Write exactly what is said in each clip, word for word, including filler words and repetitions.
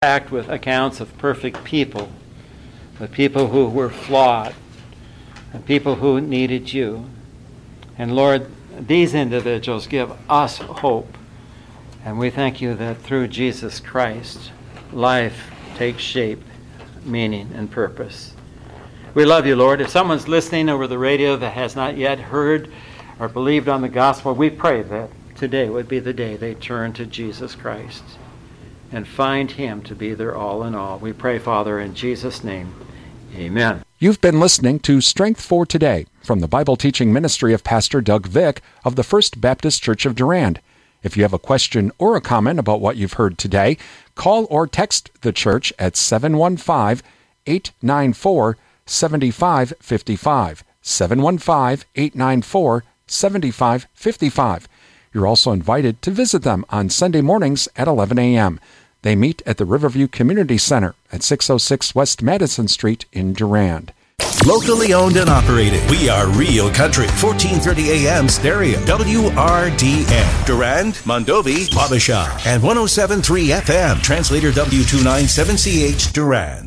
packed with accounts of perfect people, with people who were flawed, and people who needed you. And Lord, these individuals give us hope. And we thank you that through Jesus Christ, life takes shape, meaning, and purpose. We love you, Lord. If someone's listening over the radio that has not yet heard or believed on the gospel, we pray that today would be the day they turn to Jesus Christ and find him to be their all in all. We pray, Father, in Jesus' name, amen. You've been listening to Strength for Today from the Bible teaching ministry of Pastor Doug Vick of the First Baptist Church of Durand. If you have a question or a comment about what you've heard today, call or text the church at seven one five, eight nine four, seven five five five, seven one five, eight nine four, seven five five five. You're also invited to visit them on Sunday mornings at eleven a.m. They meet at the Riverview Community Center at six oh six West Madison Street in Durand. Locally owned and operated. We are Real Country. fourteen thirty A M stereo. W R D N. Durand, Mondovi, Wabasha. And one oh seven point three F M. Translator W two ninety-seven C H Durand.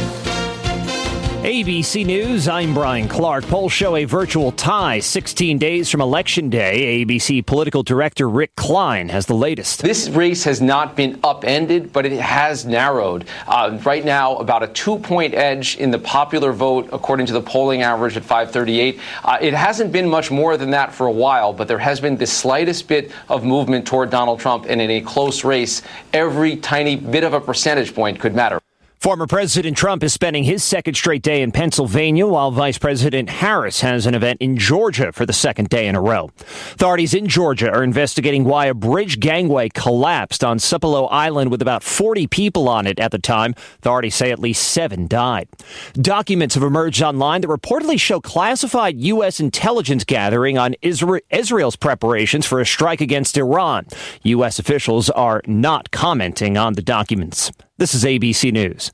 A B C News, I'm Brian Clark. Polls show a virtual tie sixteen days from Election Day. A B C political director Rick Klein has the latest. This race has not been upended, but it has narrowed. Uh, right now, about a two-point edge in the popular vote, according to the polling average at five thirty-eight. Uh, it hasn't been much more than that for a while, but there has been the slightest bit of movement toward Donald Trump, and in a close race, every tiny bit of a percentage point could matter. Former President Trump is spending his second straight day in Pennsylvania, while Vice President Harris has an event in Georgia for the second day in a row. Authorities in Georgia are investigating why a bridge gangway collapsed on Tupelo Island with about forty people on it at the time. Authorities say at least seven died. Documents have emerged online that reportedly show classified U S intelligence gathering on Israel's preparations for a strike against Iran. U S officials are not commenting on the documents. This is A B C News.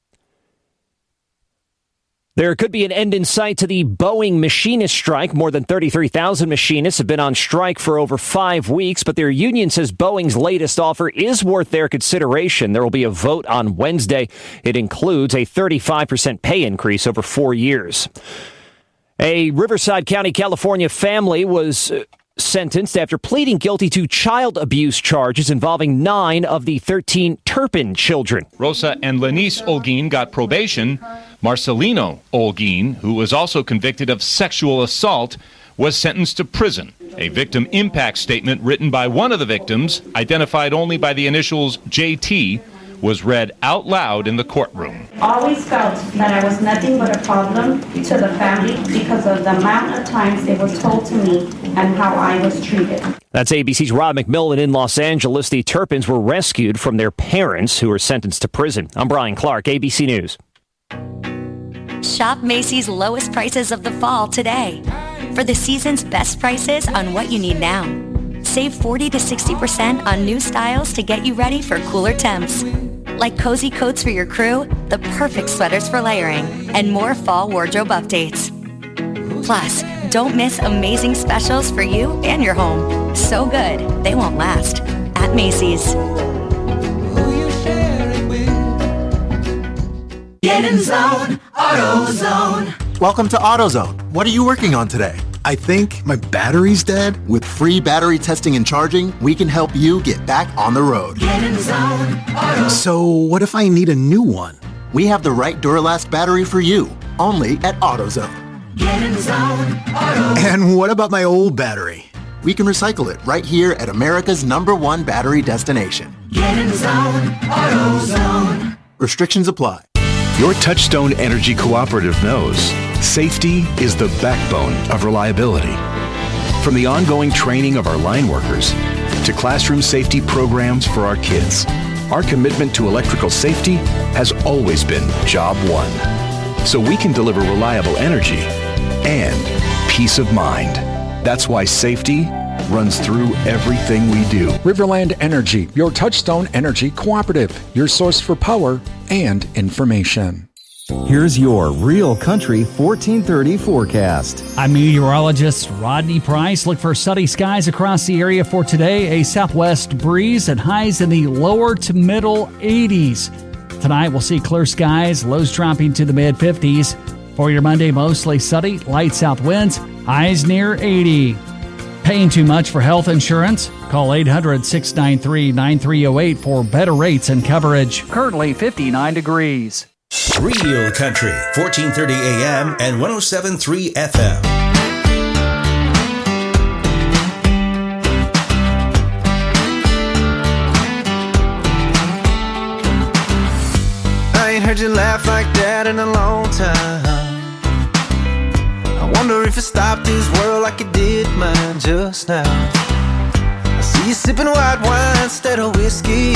There could be an end in sight to the Boeing machinist strike. More than thirty-three thousand machinists have been on strike for over five weeks, but their union says Boeing's latest offer is worth their consideration. There will be a vote on Wednesday. It includes a thirty-five percent pay increase over four years. A Riverside County, California family was Uh, sentenced after pleading guilty to child abuse charges involving nine of the thirteen Turpin children. Rosa and Lenice Olguin got probation. Marcelino Olguin, who was also convicted of sexual assault, was sentenced to prison. A victim impact statement written by one of the victims, identified only by the initials J T, was read out loud in the courtroom. Always felt that I was nothing but a problem to the family because of the amount of times it was told to me and how I was treated. That's A B C's Rob McMillan in Los Angeles. The Turpins were rescued from their parents who were sentenced to prison. I'm Brian Clark, A B C News. Shop Macy's lowest prices of the fall today. For the season's best prices on what you need now. Save forty to sixty percent on new styles to get you ready for cooler temps. Like cozy coats for your crew, the perfect sweaters for layering, and more fall wardrobe updates. Plus, don't miss amazing specials for you and your home. So good, they won't last. At Macy's. Get in zone, AutoZone. Welcome to AutoZone. What are you working on today? I think my battery's dead. With free battery testing and charging, we can help you get back on the road. Get in zone, AutoZone. So what if I need a new one? We have the right Duralast battery for you, only at AutoZone. Get in zone, AutoZone. And what about my old battery? We can recycle it right here at America's number one battery destination. Get in zone, AutoZone. Restrictions apply. Your Touchstone Energy Cooperative knows safety is the backbone of reliability. From the ongoing training of our line workers to classroom safety programs for our kids, our commitment to electrical safety has always been job one. So we can deliver reliable energy and peace of mind. That's why safety runs through everything we do. Riverland Energy, your Touchstone Energy Cooperative, your source for power and information. Here's your Real Country fourteen thirty forecast. I'm meteorologist Rodney Price. Look for sunny skies across the area for today. A southwest breeze and highs in the lower to middle eighties. Tonight we'll see clear skies, lows dropping to the mid fifties. For your Monday, mostly sunny, light south winds, highs near eighty. Paying too much for health insurance? Call eight hundred, six nine three, nine three zero eight for better rates and coverage. Currently fifty-nine degrees. Real Country, fourteen thirty A M and one oh seven point three F M. I ain't heard you laugh like that in a long time. I wonder if it stopped this world like it did mine just now. I see you sipping white wine instead of whiskey.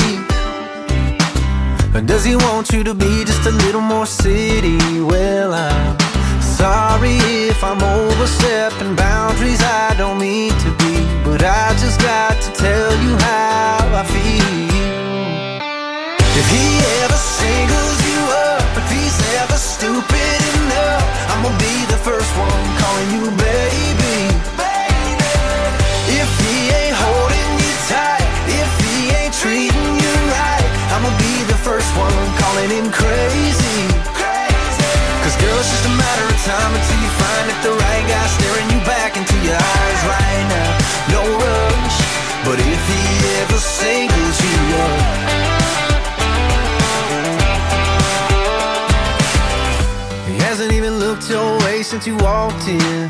Or does he want you to be just a little more city? Well, I'm sorry if I'm overstepping boundaries I don't mean to be, but I just got to tell you how I feel. If he ever singles you up, if he's ever stupid enough, I'm gonna be the first one calling you baby. Baby. If he ain't holding you tight, if he ain't treating you right, I'm gonna be the first one calling him crazy. Crazy. Cause girl, it's just a matter of time until you find that the right guy staring you back into your eyes right now. No rush, but if he ever singles you up, he hasn't even looked your way since you walked in.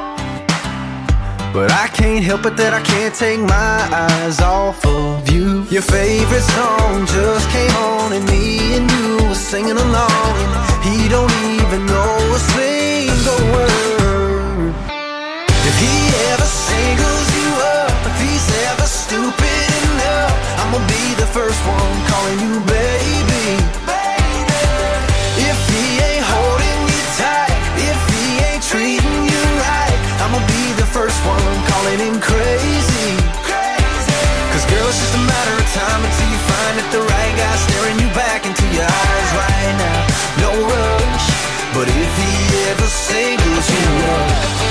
But I can't help it that I can't take my eyes off of you. Your favorite song just came on and me and you were singing along, and he don't even know a single word. If he ever singles you up, if he's ever stupid enough, I'm gonna be the first one calling you baby. Baby. If he ain't holding you tight, if he ain't treating you right, I'm gonna be the first one calling him crazy. Crazy. Cause girl, it's just a matter of time until you find that the right guy staring you back into your eyes right now. No rush, but if he ever singles you up,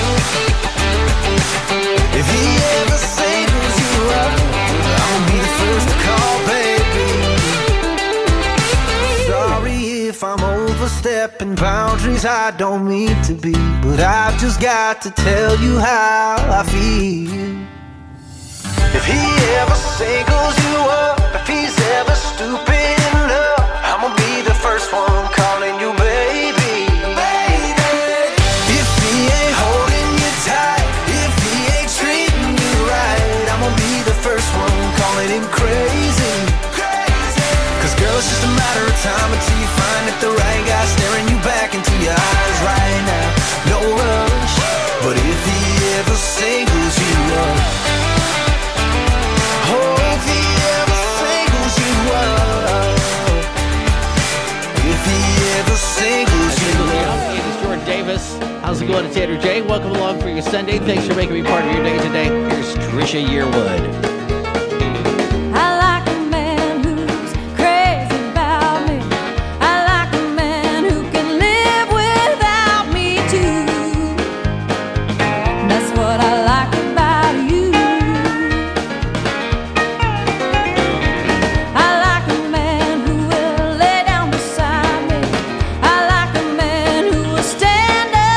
if he ever singles you up, I'm gonna be the first to call, baby. Sorry if I'm overstepping boundaries I don't mean to be, but I've just got to tell you how I feel. If he ever singles you up, if he's ever stupid enough, I'm gonna be the first one calling you baby. Baby. If he ain't holding you tight, if he ain't treating you right, I'm gonna be the first one calling him crazy. Crazy. Cause girl, it's just a matter of time until you find that the right guy staring you back into your eyes right now. No rush, but if he ever singles you up, oh, if he ever singles you up, if he ever singles you up. Hey, this is Jordan Davis. How's it going? It's Andrew J. Welcome along for your Sunday. Thanks for making me part of your day today. Here's Trisha Yearwood.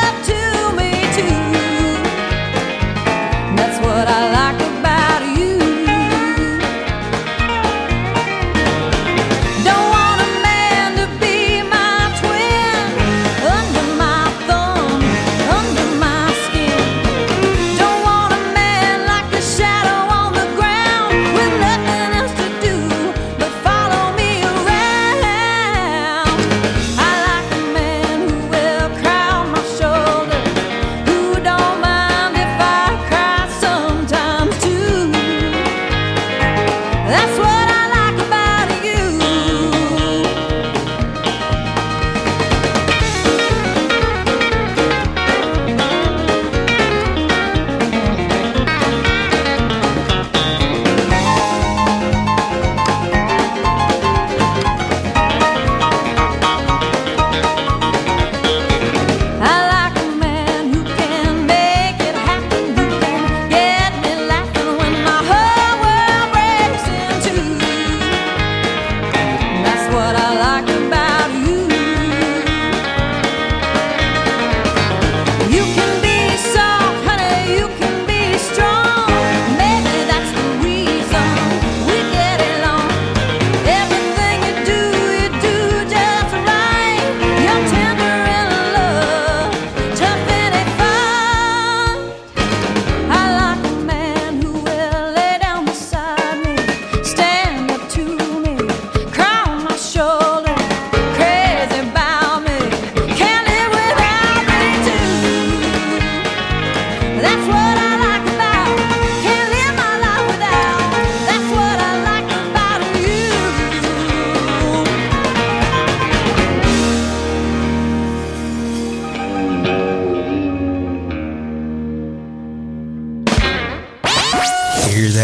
That's what I like about you.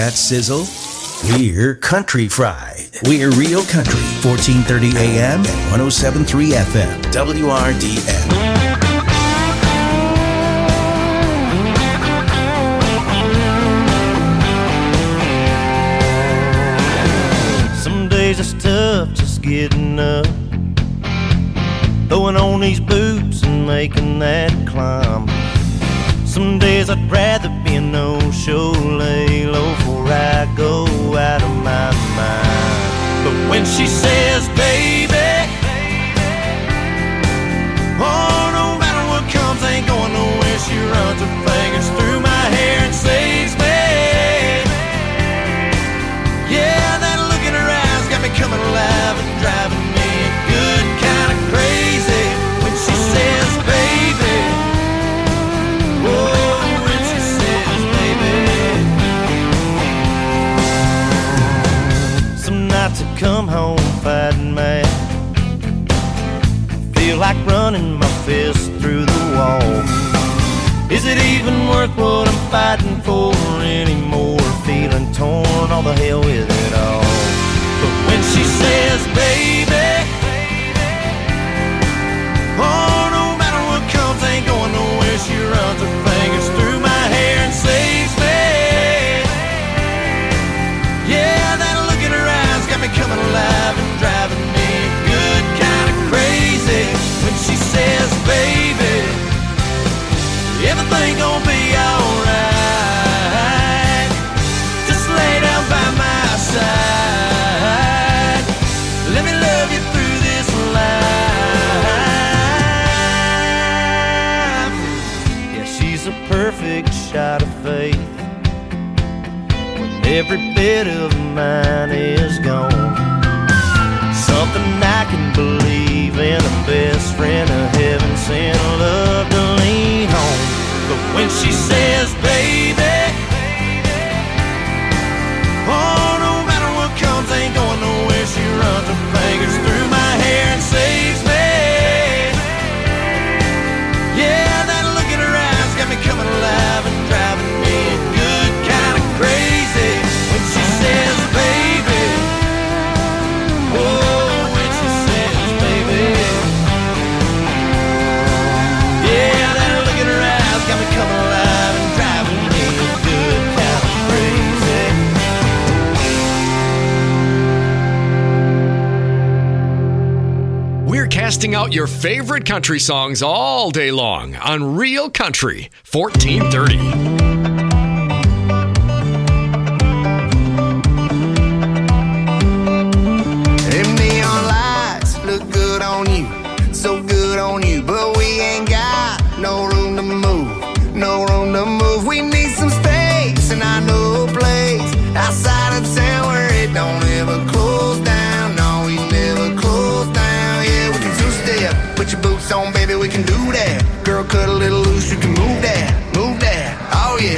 that sizzle? We're Country Fried. We're Real Country, fourteen thirty A M and one oh seven point three F M, W R D N. It's tough just getting up, throwing on these boots and making that climb. Some days I'd rather be a no-show, lay low before I go out of my mind. But when she says, baby, oh, no matter what comes, ain't going nowhere. She runs her fingers through my hair and saves me. Yeah, that look in her eyes got me coming alive and driving me good kind of crazy. When she says, baby, oh, when she says, baby. Some nights I come home fighting mad, feel like running my fist through the wall. Is it even worth what I'm fighting for anymore? Feeling torn, all the hell with it all. But when she says, baby, oh, no matter what comes, ain't going nowhere. She runs her fingers through my hair and saves me. Yeah, that look in her eyes got me coming alive and driving me good kind of crazy. When she says, baby, everything gon' be alright. Just lay down by my side. Let me love you through this life. Yeah, she's a perfect shot of faith when every bit of mine is gone. Something I can believe in, a best friend of heaven sent, love to lean on. But when she says, baby, oh, no matter what comes, ain't going nowhere. She runs her fingers through my hair and saves me. Yeah, that look in her eyes got me coming alive and driving me good kind of crazy. When she says, baby, oh, when she says, baby, yeah, that look in her eyes got me coming alive and driving me good kind of crazy. We're casting out your favorite country songs all day long on Real Country, fourteen thirty. Them neon lights look good on you, so good on you, but we ain't got no room to move, no room to move. We need some space, and I know a place outside of town where it don't ever close down. No, we never close down. Yeah, we can two-step, put your boots on, baby, we can do that. Girl, cut a little loose, you can move that, move that. Oh yeah.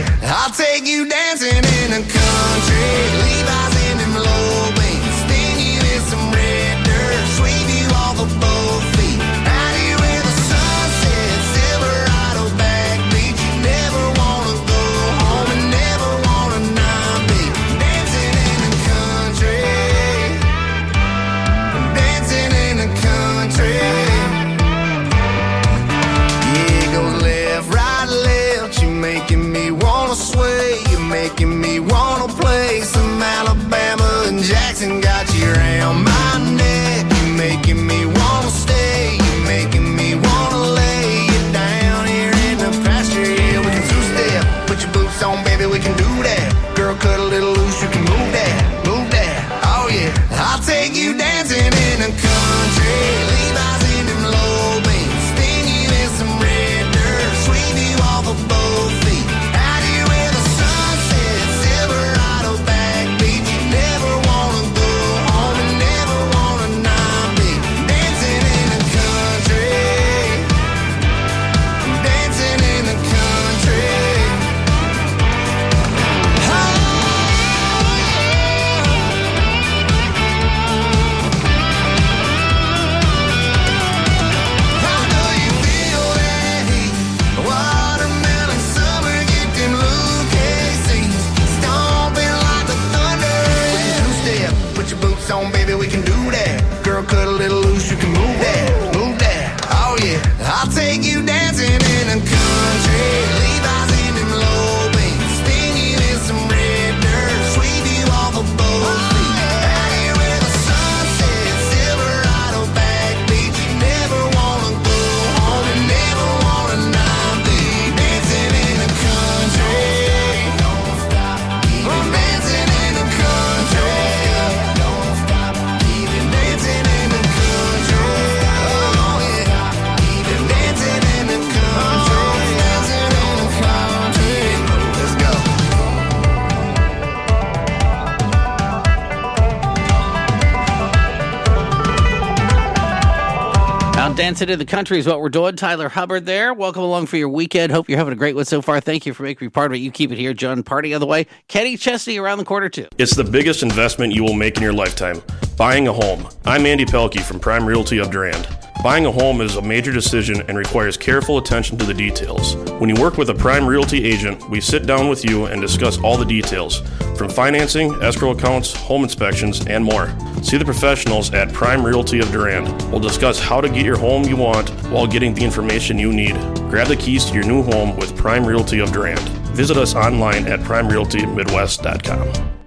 Out dancing in the country is what we're doing. Tyler Hubbard there. Welcome along for your weekend. Hope you're having a great one so far. Thank you for making me part of it. You keep it here. John Party on the way. Kenny Chesney around the corner too. It's the biggest investment you will make in your lifetime. Buying a home. I'm Andy Pelkey from Prime Realty of Durand. Buying a home is a major decision and requires careful attention to the details. When you work with a Prime Realty agent, we sit down with you and discuss all the details, from financing, escrow accounts, home inspections, and more. See the professionals at Prime Realty of Durand. We'll discuss how to get your home you want while getting the information you need. Grab the keys to your new home with Prime Realty of Durand. Visit us online at prime realty midwest dot com.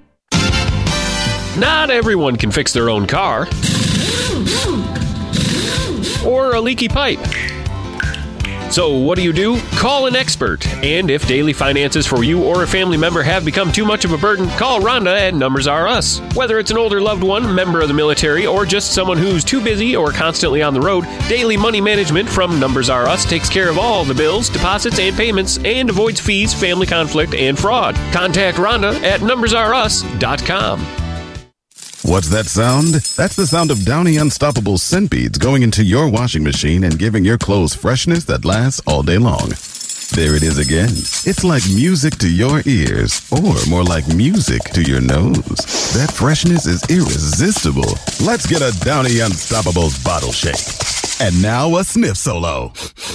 Not everyone can fix their own car or a leaky pipe. So what do you do? Call an expert. And if daily finances for you or a family member have become too much of a burden, call Rhonda at Numbers R Us. Whether it's an older loved one, member of the military, or just someone who's too busy or constantly on the road, Daily Money Management from Numbers R Us takes care of all the bills, deposits, and payments and avoids fees, family conflict, and fraud. Contact Rhonda at numbers r us dot com. What's that sound? That's the sound of Downy Unstoppable scent beads going into your washing machine and giving your clothes freshness that lasts all day long. There it is again. It's like music to your ears, or more like music to your nose. That freshness is irresistible. Let's get a Downy Unstoppables bottle shake. And now a sniff solo.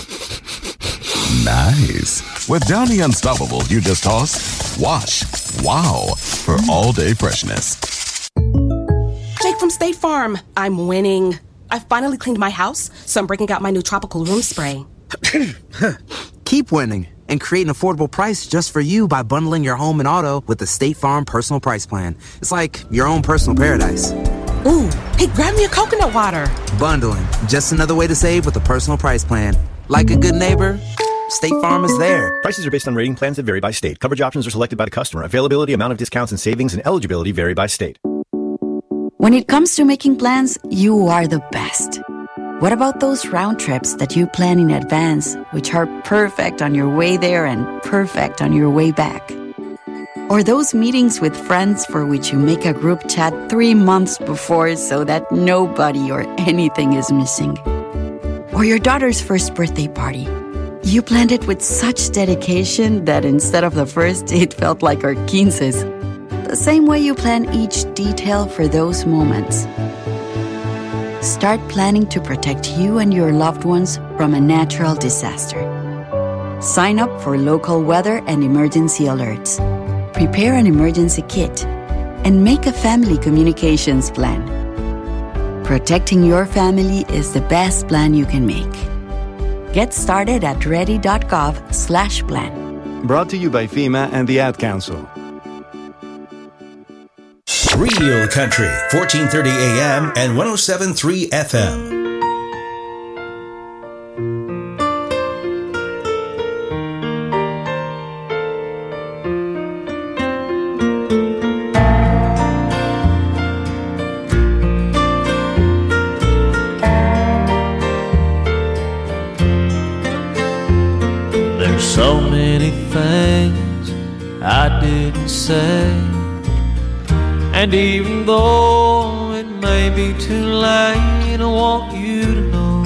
Nice. With Downy Unstoppables, you just toss, wash, wow, for all day freshness. Jake from State Farm. I'm winning. I finally cleaned my house, so I'm breaking out my new tropical room spray. Keep winning and create an affordable price just for you by bundling your home and auto with the State Farm Personal Price Plan. It's like your own personal paradise. Ooh, hey, grab me a coconut water. Bundling, just another way to save with a personal price plan. Like a good neighbor, State Farm is there. Prices are based on rating plans that vary by state. Coverage options are selected by the customer. Availability, amount of discounts and savings, and eligibility vary by state. When it comes to making plans, you are the best. What about those round trips that you plan in advance, which are perfect on your way there and perfect on your way back? Or those meetings with friends for which you make a group chat three months before so that nobody or anything is missing? Or your daughter's first birthday party. You planned it with such dedication that instead of the first, it felt like our quinces. The same way you plan each detail for those moments. Start planning to protect you and your loved ones from a natural disaster. Sign up for local weather and emergency alerts. Prepare an emergency kit. And make a family communications plan. Protecting your family is the best plan you can make. Get started at ready.gov slash plan. Brought to you by FEMA and the Ad Council. Real Country, fourteen thirty A M and one oh seven point three F M. There's so many things I didn't say. And even though it may be too late, I want you to know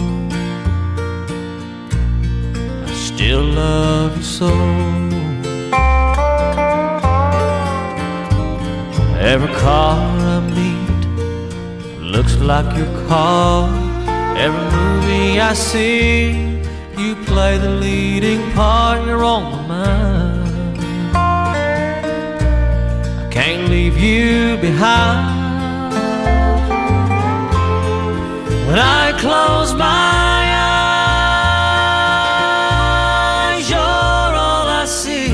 I still love you so. Every car I meet looks like your car. Every movie I see, you play the leading part. You're on my mind. Can't leave you behind. When I close my eyes, you're all I see.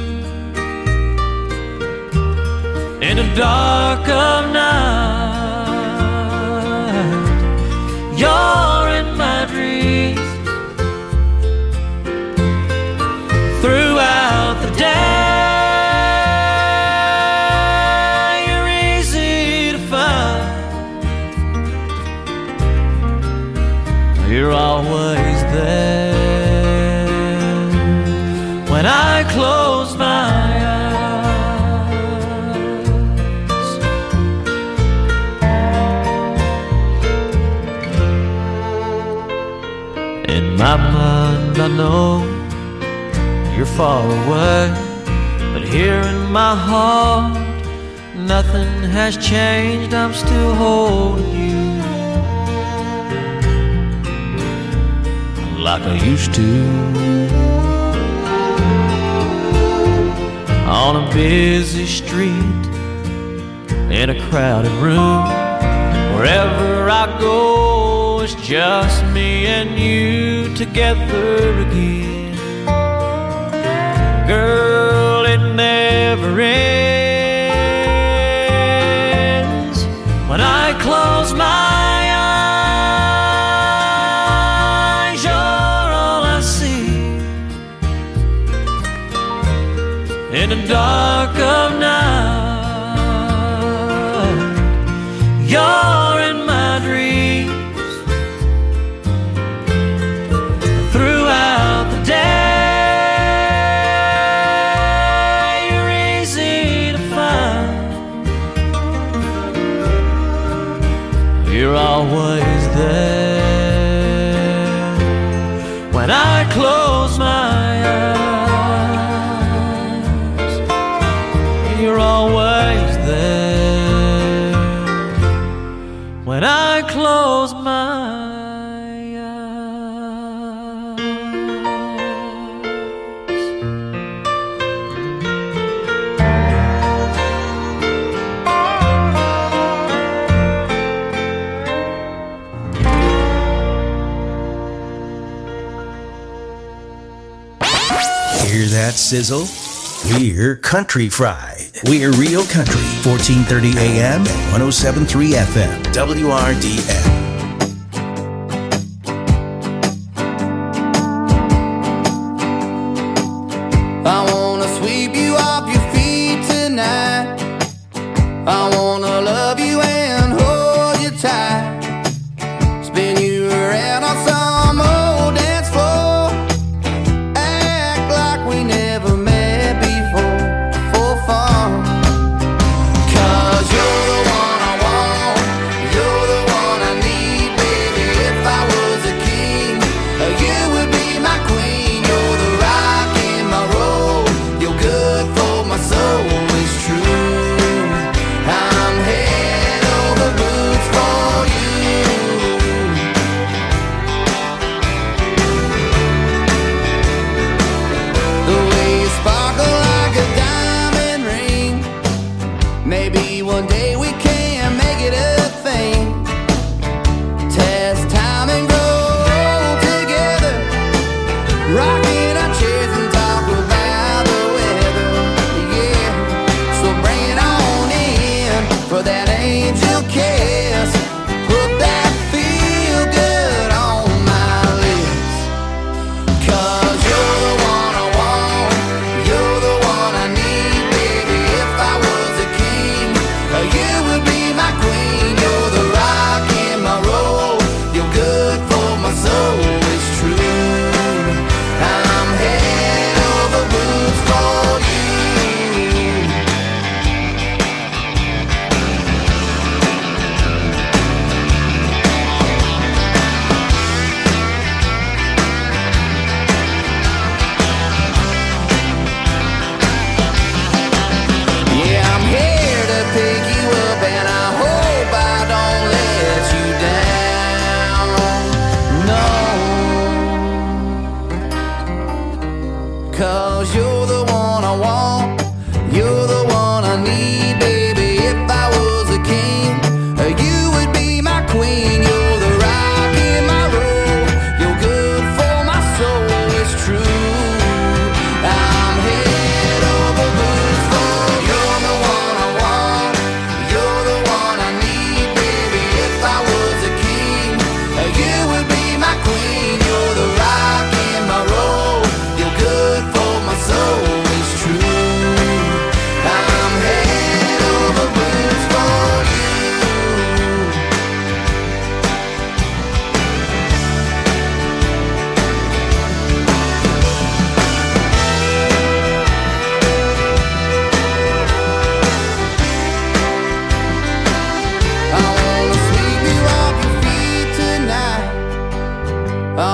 In the dark of night, you're in my dreams. Throughout the day, you're always there. When I close my eyes, In my mind I know you're far away, but here in my heart nothing has changed. I'm still holding you like I used to. On a busy street, in a crowded room, wherever I go, it's just me and you together again. Girl, it never ends. When I close my eyes, you're all I see. In the dark of night, you're in my dreams. Throughout the day, you're easy to find. You're always there. When I close my eyes, you're always there. When I close my Hear that sizzle? We're Country Fried. We're Real Country, fourteen thirty A M and one oh seven point three F M, W R D F. I wanna sweep you off your feet tonight. I wanna love you and hold you tight. Spin you around on some old dance floor. Act like we never met before, for fun. Cause you're the one I want, you're the one I need, baby. If I was a king, you would be my queen. You're the rock in my road, you're good for my soul, it's true. I'm head over boots for you. The way you sparkle like a diamond ring. Maybe one day we can make it a thing. Test time and grow together, rocking our chairs and talk about the weather. Yeah, so bring it on in for that angel kiss. Put that feel good on my lips. Cause you're the one I want, you're the one I need, baby. If I was a king, you would be my queen. You're the rock in my road, you're good for my soul, it's true. I'm head over boots for you. Yeah, I'm here to pick you up, and I hope I don't let you down. No, cause you're the one I want, you're the one I need, baby. If I was a king, you would be my queen. You're the rock in my road, you're good for my soul, it's true. I'm head over boots for you. You're the one I want, you're the one I need, baby. If I was a king, you would be my queen. You're the rock in my road, you're good for my soul, it's true. I'm head over boots for you. I wanna sweep you off your feet tonight. I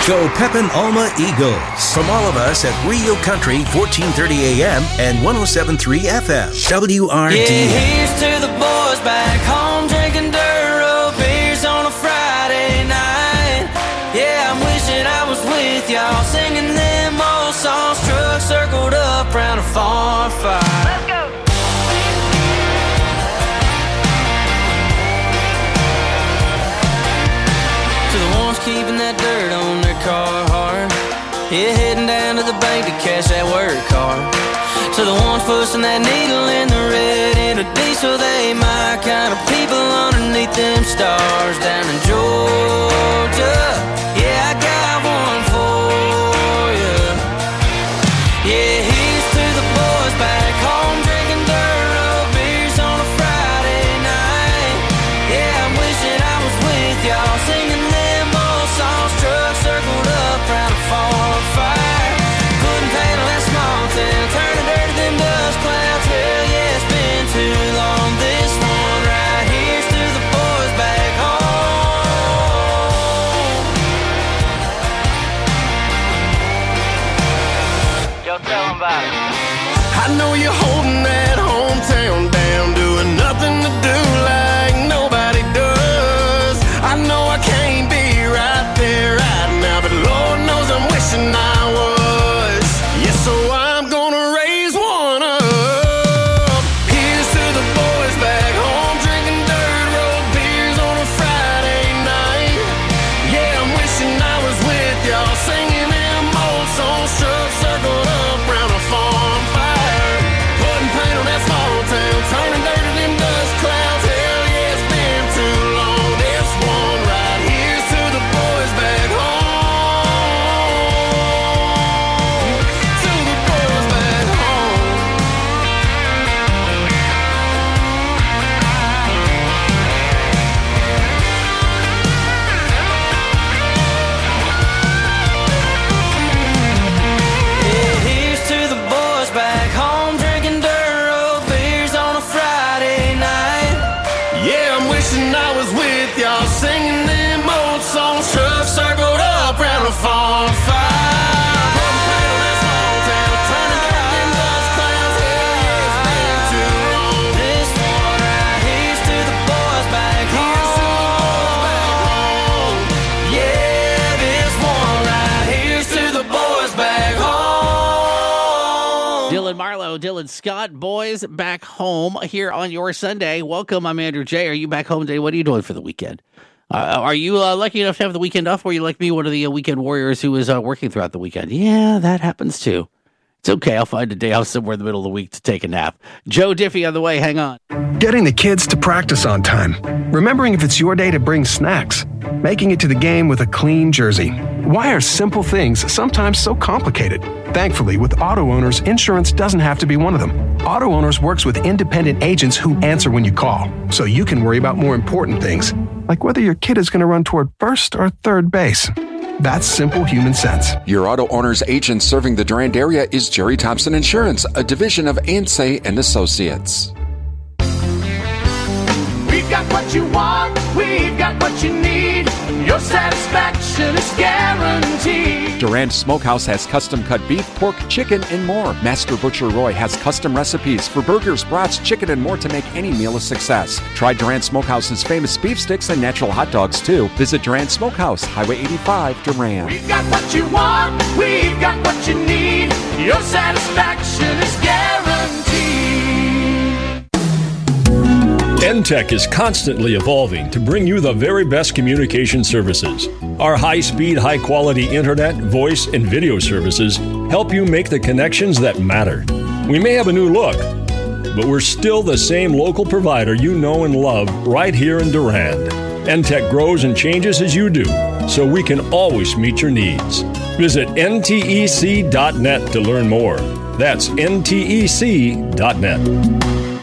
Go Pepin Alma Eagles. From all of us at Real Country, fourteen thirty A M and one oh seven point three F M. W R D. Yeah, here's to the boys back home drinking dirt road beers on a Friday night. Yeah, I'm wishing I was with y'all singing them old songs. Trucks circled up round a farm fire. Let's go. To the ones keeping that dirt on their car hard. Yeah, heading down to the bank to cash that work card. To the ones pushing that needle in the red in a diesel, they my kind of people underneath them stars down in Georgia. Yeah, I got one for you. Yeah, here's to the boys back home drinking dirt road beers on a Friday night. Yeah, I'm wishing I was with y'all singing them old songs. Trucks circled up round a farm fire. Couldn't handle that small town, turning dirt to them dust clouds. Hell yeah, it's been too long. This one right here's to the boys back home. Yo, tell them about it. I know you're holding that hometown down, doing nothing to do like nobody does. I know I can't be right there right now, but Lord knows I'm wishing I was. Yeah, so I'm gonna raise one up. Here's to the boys back home drinking dirt road beers on a Friday night. Yeah, I'm wishing I was with y'all singing them old songs. Trucks circled up round a farm fire. Putting paint on that small town, turning dirt to them dust clouds. Hell yeah, it's been too long. This one right here's to the boys back home. To the boys back home. Yeah, here's to the boys back home drinking dirt road beers on a Friday night. Yeah, I'm wishing I was with y'all singing them old songs. Trucks circled up round a farm fire. Putting paint on that small town, turning dirt to them dust clouds. Hell yeah, it's been too long. This one right here's to the boys back Here's to the boys back home. Yeah, this one right here's to the boys back home. Dylan Marlowe, Dylan Scott, boys back home here on your Sunday. Welcome, I'm Andrew J. Are you back home today? What are you doing for the weekend? Uh, are you uh, lucky enough to have the weekend off, or are you like me, one of the uh, weekend warriors who is uh, working throughout the weekend? Yeah, that happens too. It's okay. I'll find a day off somewhere in the middle of the week to take a nap. Joe Diffie on the way. Hang on. Getting the kids to practice on time. Remembering if it's your day to bring snacks. Making it to the game with a clean jersey. Why are simple things sometimes so complicated? Thankfully, with Auto Owners, insurance doesn't have to be one of them. Auto Owners works with independent agents who answer when you call, so you can worry about more important things, like whether your kid is going to run toward first or third base. That's simple human sense. Your Auto Owners agent serving the Durand area is Jerry Thompson Insurance, a division of Ansay and Associates. We've got what you want, we've got what you need. Your satisfaction is guaranteed. Durand Smokehouse has custom cut beef, pork, chicken, and more. Master Butcher Roy has custom recipes for burgers, brats, chicken, and more to make any meal a success. Try Durand Smokehouse's famous beef sticks and natural hot dogs, too. Visit Durand Smokehouse, Highway eighty-five, Durand. We've got what you want, we've got what you need. Your satisfaction is guaranteed. N T E C is constantly evolving to bring you the very best communication services. Our high-speed, high-quality internet, voice, and video services help you make the connections that matter. We may have a new look, but we're still the same local provider you know and love right here in Durand. N T E C grows and changes as you do, so we can always meet your needs. Visit N T E C dot net to learn more. That's N T E C dot net.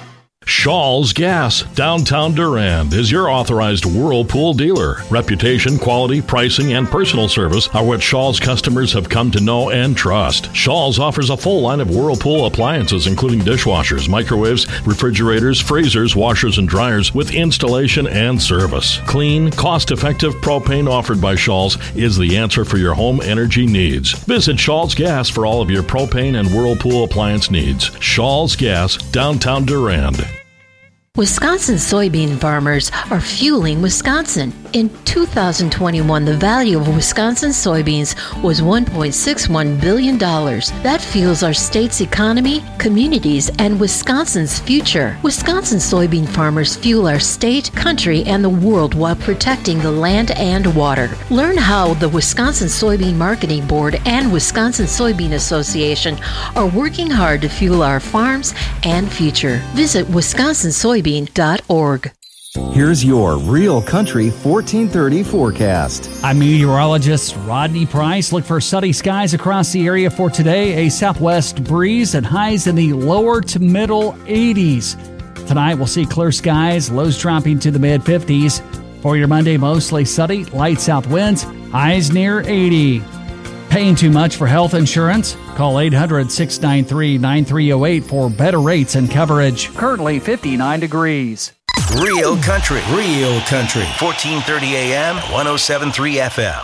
Shaw's Gas, downtown Durand, is your authorized Whirlpool dealer. Reputation, quality, pricing, and personal service are what Shaw's customers have come to know and trust. Shaw's offers a full line of Whirlpool appliances, including dishwashers, microwaves, refrigerators, freezers, washers, and dryers, with installation and service. Clean, cost-effective propane offered by Shaw's is the answer for your home energy needs. Visit Shaw's Gas for all of your propane and Whirlpool appliance needs. Shaw's Gas, downtown Durand. Wisconsin soybean farmers are fueling Wisconsin. In two thousand twenty-one, the value of Wisconsin soybeans was one point six one billion dollars. That fuels our state's economy, communities, and Wisconsin's future. Wisconsin soybean farmers fuel our state, country, and the world while protecting the land and water. Learn how the Wisconsin Soybean Marketing Board and Wisconsin Soybean Association are working hard to fuel our farms and future. Visit wisconsin soybean dot org. Here's your Real Country fourteen thirty forecast. I'm meteorologist Rodney Price. Look for sunny skies across the area for today. A southwest breeze and highs in the lower to middle eighties. Tonight we'll see clear skies, lows dropping to the mid fifties. For your Monday, mostly sunny, light south winds, highs near eighty. Paying too much for health insurance? Call eight hundred, six nine three, nine three zero eight for better rates and coverage. Currently fifty-nine degrees. Real Country. Real Country. fourteen thirty A M, one oh seven point three F M.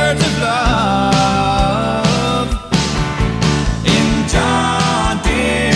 John Deere.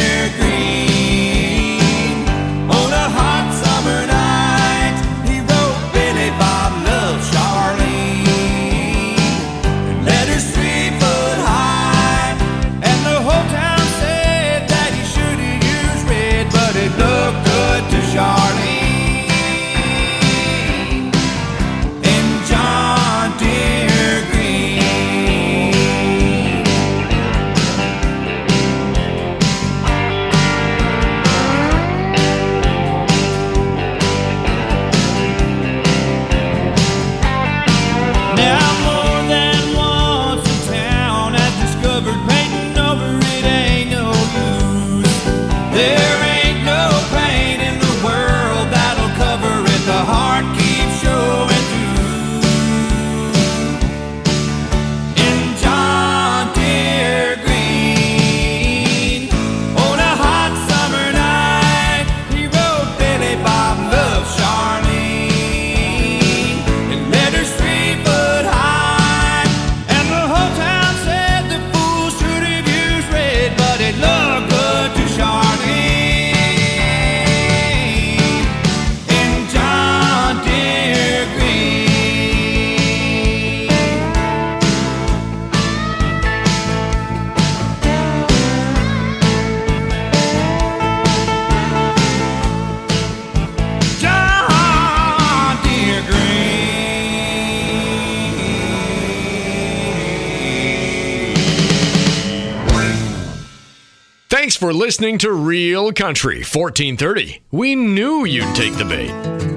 Thanks for listening to Real Country fourteen thirty. We knew you'd take the bait.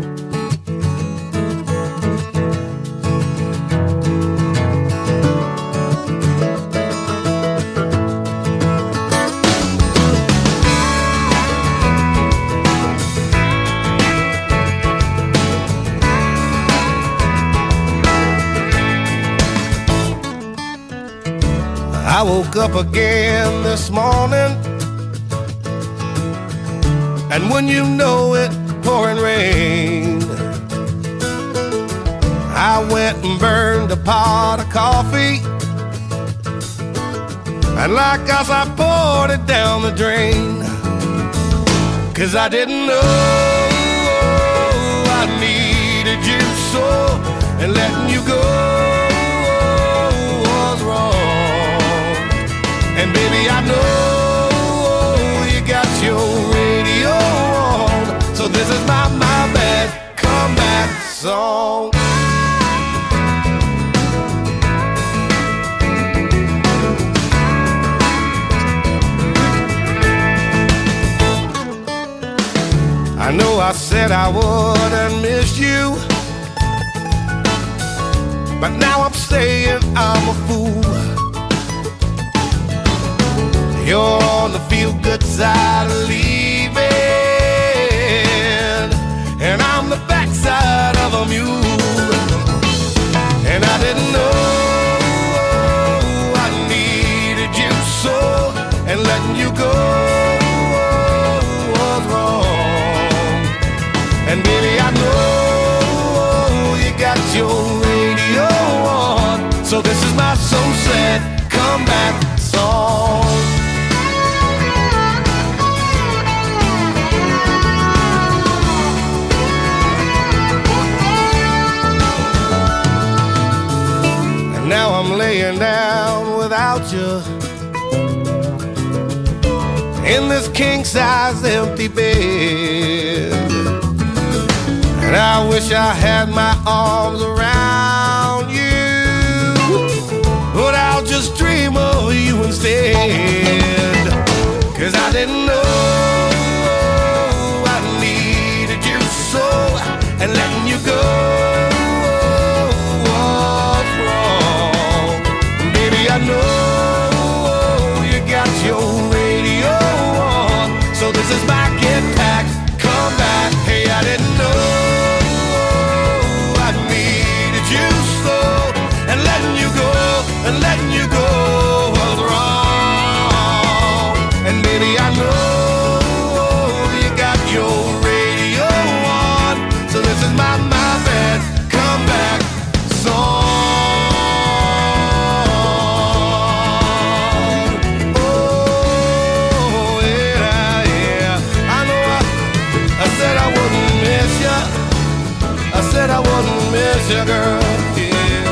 I woke up again this morning, and when you know it, pouring rain. I went and burned a pot of coffee, and like us I poured it down the drain. Cause I didn't know I needed you so, and letting you go was wrong. And baby, I know you got your radio on, so this is my, my bad comeback song. I know I said I wouldn't miss you, but now I'm saying I'm a fool. You're on the feel-good side of leaving, and I'm the backside of a mule. And I didn't know I needed you so, and letting you go was wrong. And baby, I know you got your radio on, so this is my so sad comeback song. Now I'm laying down without you in this king-size empty bed, and I wish I had my arms around you, but I'll just dream of you instead. Cause I didn't know I needed you so, and letting you go I know you got your radio on, so this is my get back, come back. Hey, I didn't know I needed you so, and letting you go, and letting you go was wrong. And baby, I know you got your radio on, so this is my, my bad comeback song. I said I wouldn't miss you, girl, yeah.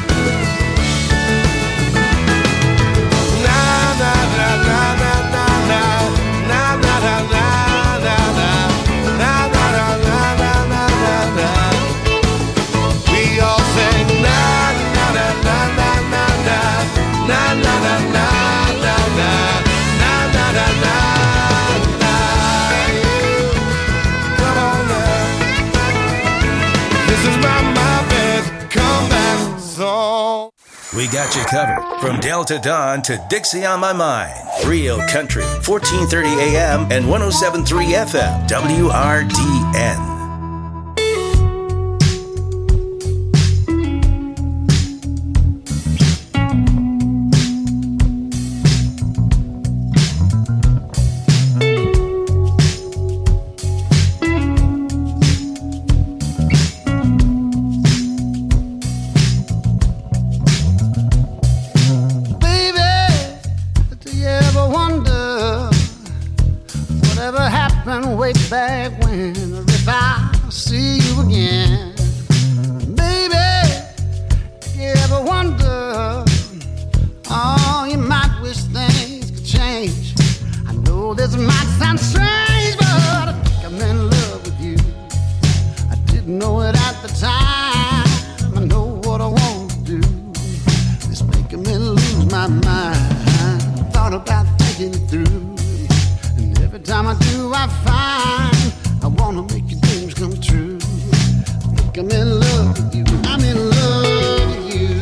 Na na na na na na na na na na na na na na na na na. We all sing na na na na na na na na na na na na na na na na. Come on now. This is my, my bad comeback song. We got you covered from Delta Dawn to Dixie on My Mind. Real Country, fourteen thirty A M and one oh seven point three F M, W R D N. Way back when, or if I see you again, baby, you ever wonder, oh, you might wish things could change. I know this might sound strange, but I think I'm in love with you. I didn't know it at the time. I know what I want to do. It's making me lose my mind. Thought about thinking it through. time I do, I find I wanna make your dreams come true. I think I'm in love with you. I'm in love with you.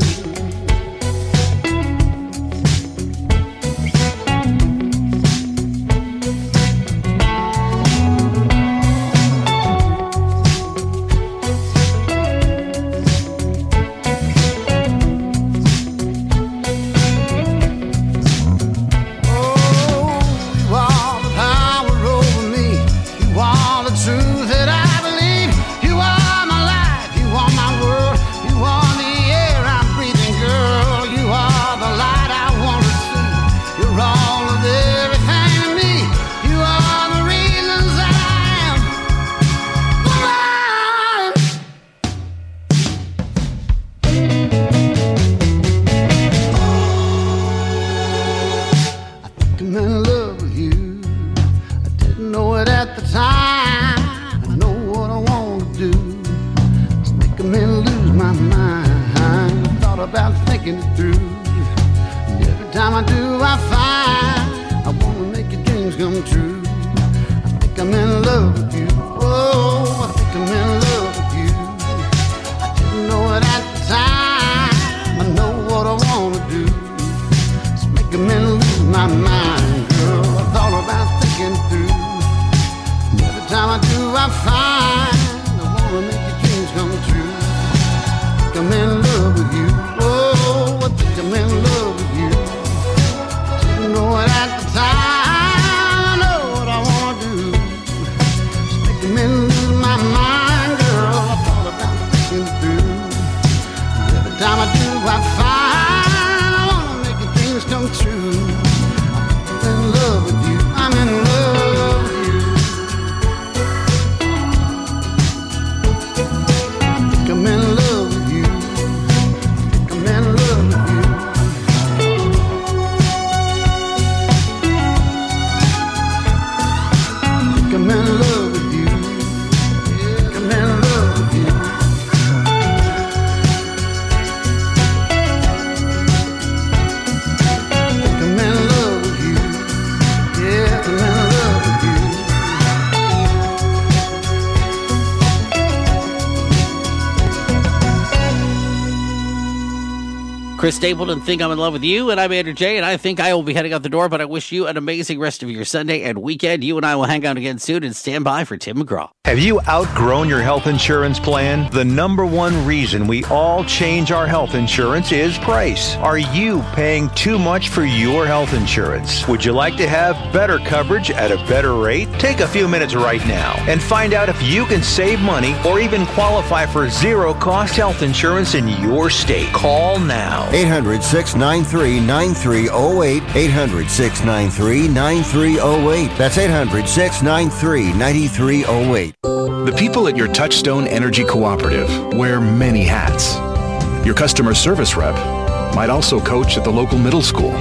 Chris Stapleton, Think I'm in Love with You, and I'm Andrew J., and I think I will be heading out the door, but I wish you an amazing rest of your Sunday and weekend. You and I will hang out again soon, and stand by for Tim McGraw. Have you outgrown your health insurance plan? The number one reason we all change our health insurance is price. Are you paying too much for your health insurance? Would you like to have better coverage at a better rate? Take a few minutes right now and find out if you can save money or even qualify for zero-cost health insurance in your state. Call now. eight hundred, six nine three, nine three zero eight. eight hundred, six nine three, nine three zero eight. That's eight hundred, six nine three, nine three zero eight. The people at your Touchstone Energy Cooperative wear many hats. Your customer service rep might also coach at the local middle school.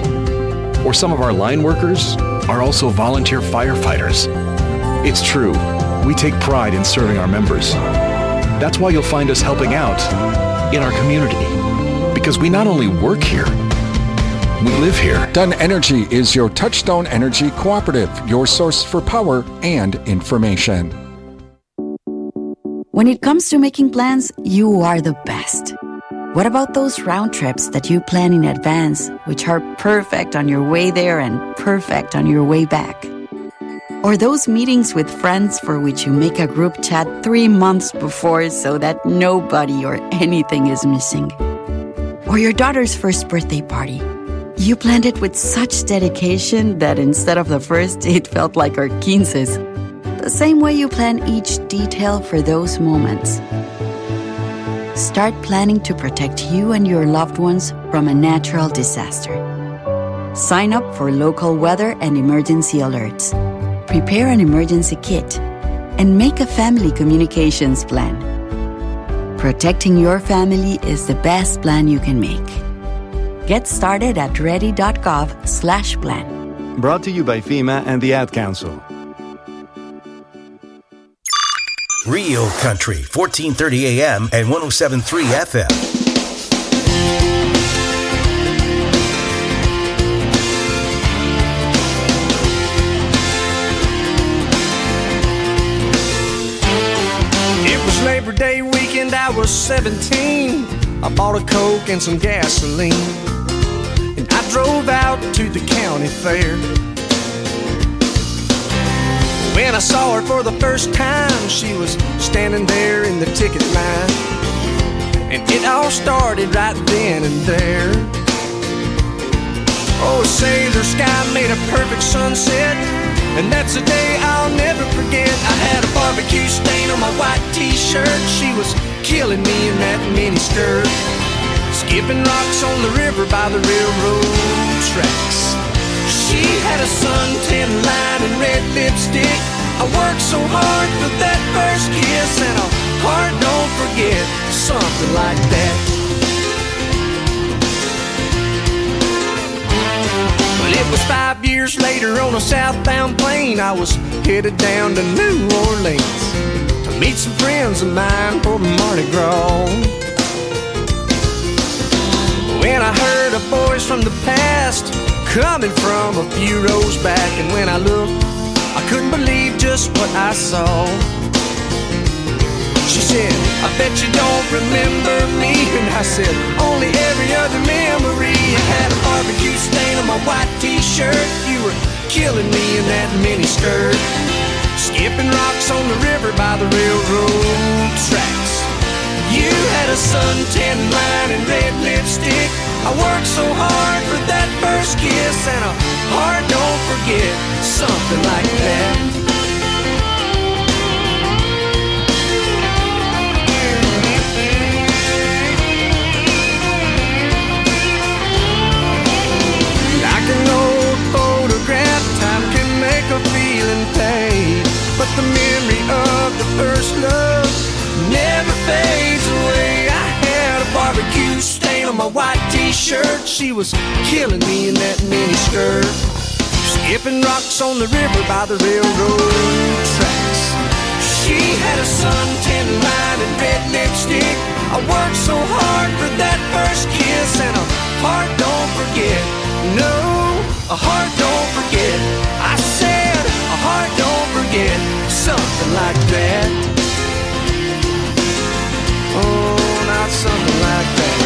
Or some of our line workers are also volunteer firefighters. It's true, we take pride in serving our members. That's why you'll find us helping out in our community. Because we not only work here, we live here. Dunn Energy is your Touchstone Energy Cooperative, your source for power and information. When it comes to making plans, you are the best. What about those round trips that you plan in advance, which are perfect on your way there and perfect on your way back? Or those meetings with friends for which you make a group chat three months before so that nobody or anything is missing? Or your daughter's first birthday party. You planned it with such dedication that instead of the first, it felt like our quinces. The same way you plan each detail for those moments. Start planning to protect you and your loved ones from a natural disaster. Sign up for local weather and emergency alerts. Prepare an emergency kit. And make a family communications plan. Protecting your family is the best plan you can make. Get started at ready.gov slash plan. Brought to you by FEMA and the Ad Council. Real Country, fourteen thirty A M and one oh seven point three F M. seventeen, I bought a Coke and some gasoline, and I drove out to the county fair. When I saw her for the first time, she was standing there in the ticket line, and it all started right then and there. Oh, sailor sky made a perfect sunset, and that's a day I'll never forget. I had a barbecue stain on my white t-shirt. She was killing me in that mini skirt, skipping rocks on the river by the railroad tracks. She had a suntan line and red lipstick. I worked so hard for that first kiss, and a heart don't forget, something like that. But it was five years later on a southbound plane. I was headed down to New Orleans to meet some friends of mine for Mardi Gras. When I heard a voice from the past coming from a few rows back, and when I looked, I couldn't believe just what I saw. She said, I bet you don't remember me. And I said, only every other memory. I had a barbecue stain on my white t-shirt. You were killing me in that mini skirt, skipping rocks on the river by the railroad tracks. You had a suntan line and red lipstick. I worked so hard for that first kiss, and a heart don't forget, something like that. Like an old photograph, time can make a feeling fade, but the memory of the first love never fades away. I had a barbecue stain on my white t-shirt. She was killing me in that mini skirt, skipping rocks on the river by the railroad tracks. She had a suntan line and red lipstick. I worked so hard for that first kiss, and a heart don't forget. No, a heart don't forget. I said a heart don't forget, something like that. Oh, not something like that.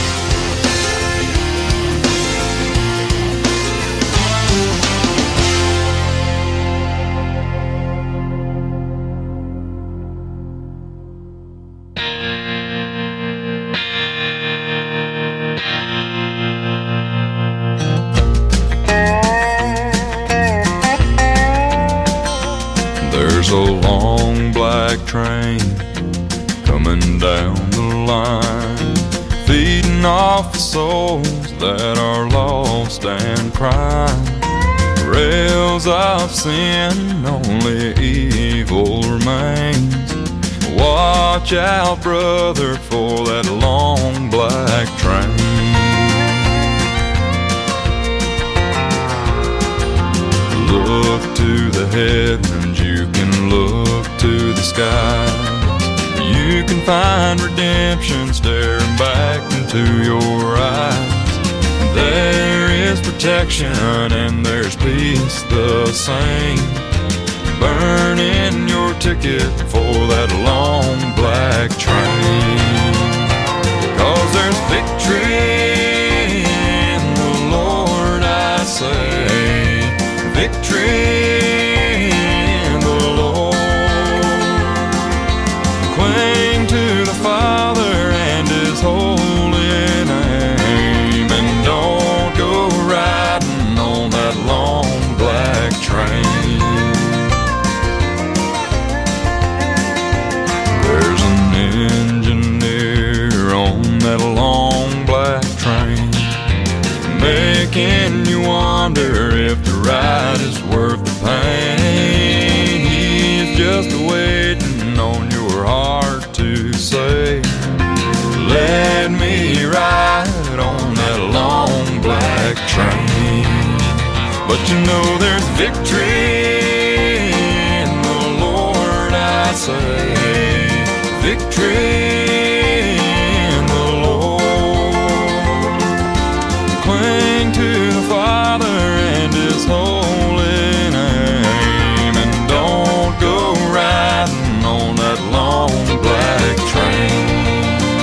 There's a long black train coming down the line, feeding off the souls that are lost and crying. Rails of sin, only evil remains. Watch out, brother, for that long black train. Look to the heavens, you can look to the skies. You can find redemption staring back into your eyes. There is protection and there's peace the same. Burning your ticket for that long black train. 'Cause there's victory in the Lord, I say. Victory in the Lord. Cling to the Father and His holy name, and don't go riding on that long black train. There's an engineer on that long black train, making you wonder if the ride is worth the pain. He's just waiting on your heart to say, let me ride on that long black train. But you know there's victory in the Lord, I say. Victory in the Lord. Cling to the Father and His holy name, and don't go riding on that long black train.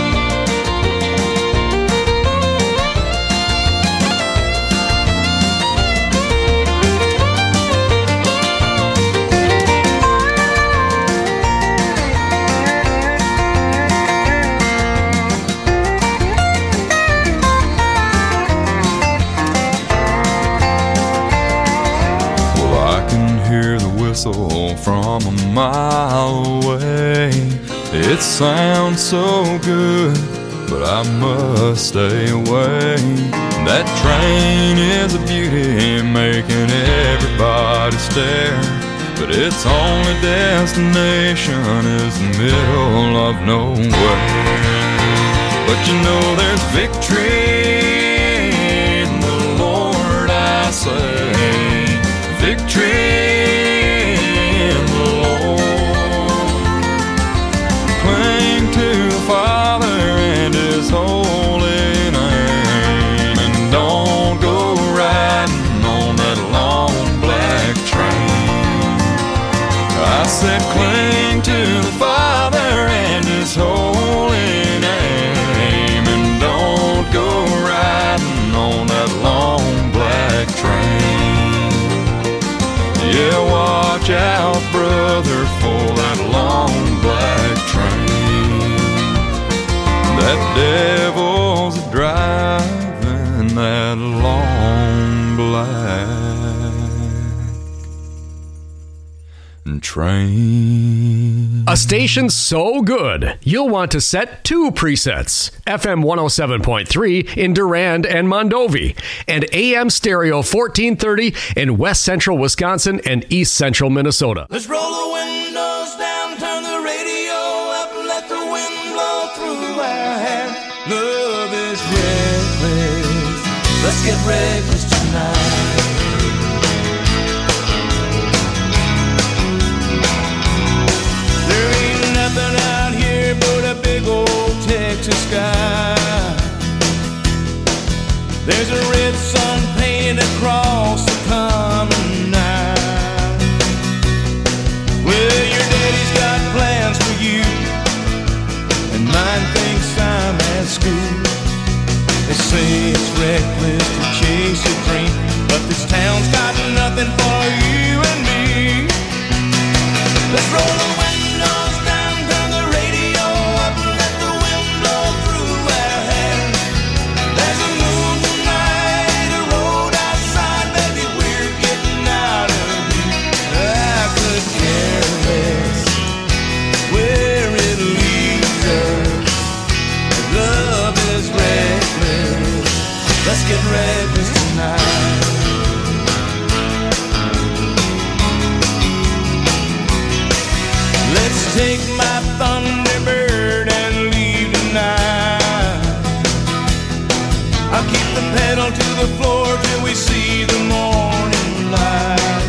whistle from a mile away. It sounds so good, but I must stay away. That train is a beauty, making everybody stare, but its only destination is the middle of nowhere. But you know there's victory in the Lord, I say. Victory in the Lord. Cling to the Father and His holy name, and don't go riding on that long black train. I said cling to the Father and His holy name, and don't go riding on that long black train. Yeah, watch out, brother, for that long black train. That devil's driving that long black train. A station so good, you'll want to set two presets. F M one oh seven point three in Durand and Mondovi, and A M Stereo fourteen thirty in West Central Wisconsin and East Central Minnesota. Let's roll the windows down, turn the radio up, let the wind blow through our hair. Love is reckless. Let's get reckless tonight. Nothing out here but a big old Texas sky. There's a red sun painted across the common night. Well, your daddy's got plans for you, and mine thinks I'm at school. They say it's reckless to chase a dream, but this town's got nothing for you and me. Let's roll the windows down, turn the radio up, let the wind blow through our hair. There's a moon tonight, a road outside, baby, we're getting out of here. I could care less where it leads us. Love is reckless. Let's get reckless tonight. Let's take my Thunderbird and leave tonight. I'll keep the pedal to the floor till we see the morning light.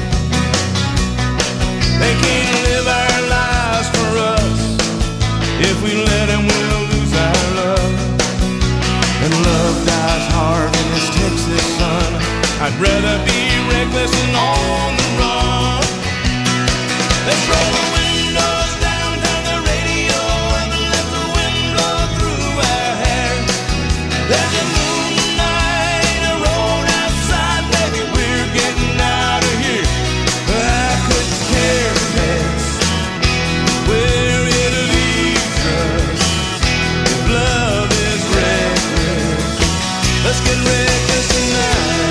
They can't live our lives for us. If we let them, we'll lose our love. And love dies hard in this Texas sun. I'd rather be reckless and on the run. Let's roll the windows down, turn the radio up, and let the wind blow through our hair. There's a moon tonight, a road outside, baby, we're getting out of here. I could care less where it leads us. If love is reckless, let's get reckless tonight.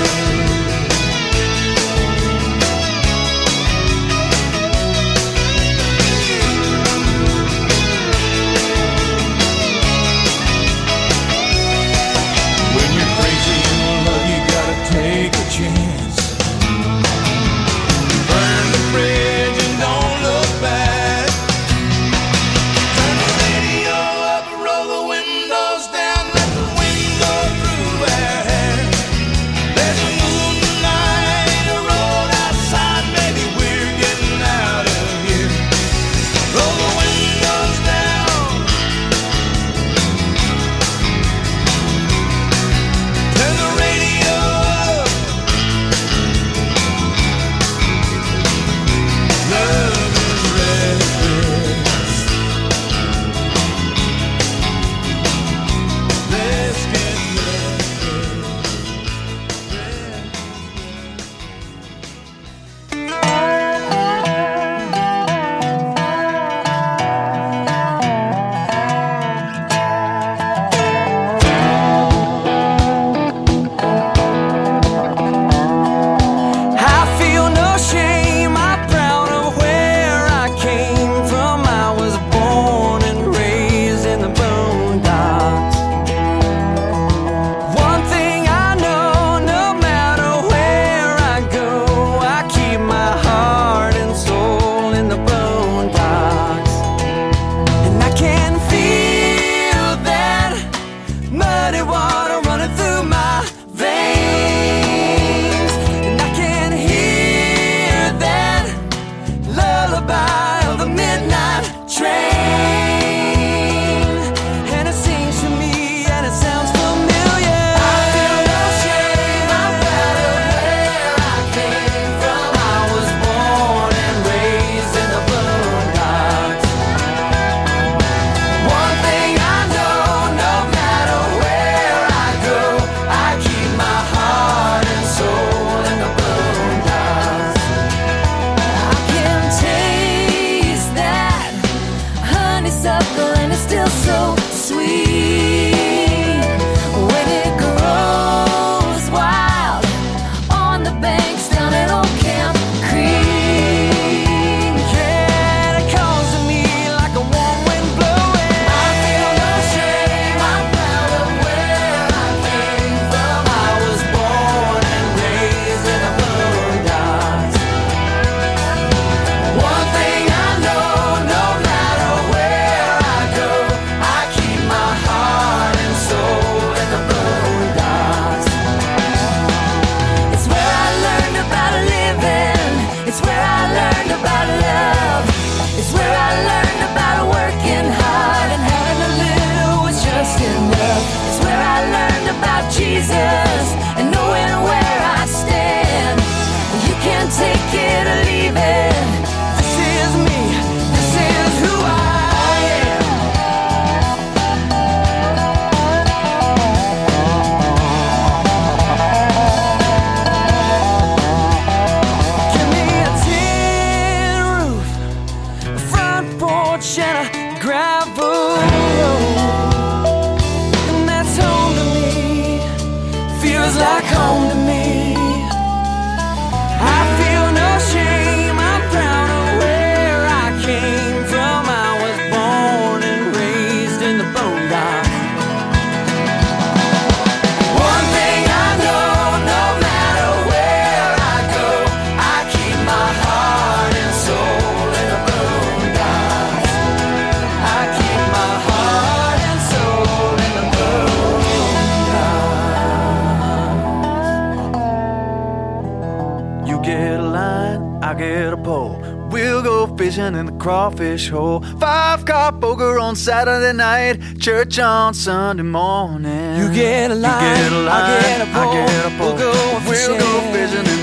get a line, I get a pole. We'll go fishing in the crawfish hole. Five car poker on Saturday night, church on Sunday morning. You get a line, you get a line I get a pole. I get a pole. We'll go We'll go fishing in